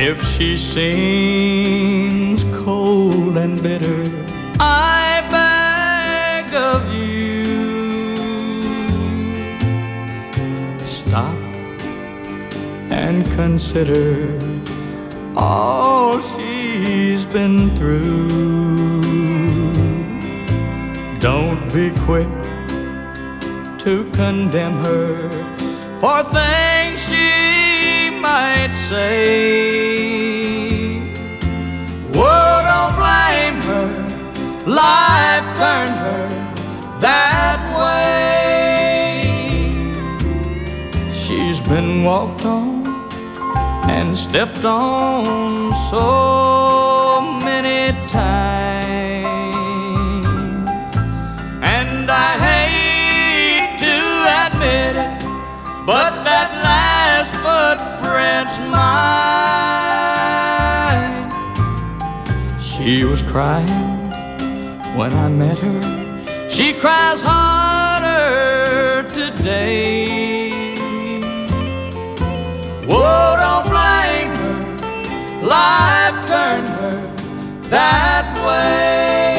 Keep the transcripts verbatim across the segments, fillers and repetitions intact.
If she seems cold and bitter, I beg of you, stop and consider all she's been through. Don't be quick to condemn her for things she might say. Oh, don't blame her, life turned her that way. She's been walked on and stepped on so many times, and I hate to admit it, but that last footprint's mine. She was crying when I met her. She cries harder today. Whoa, don't blame her, life turned her that way.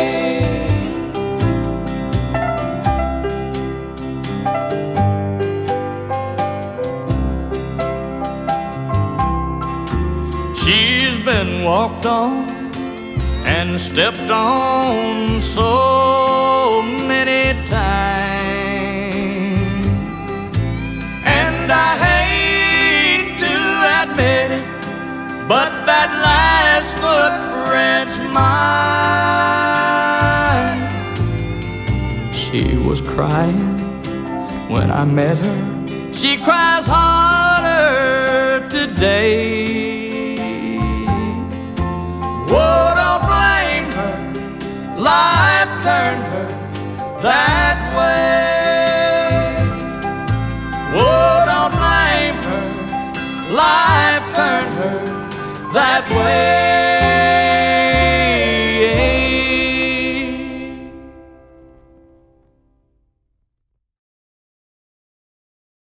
She's been walked on and stepped on so many times, and I hate to admit it, but that last footprint's mine. She was crying when I met her. She cries harder today. Whoa, don't blame her, life turned her that way. Whoa, don't blame her, life turned her that way.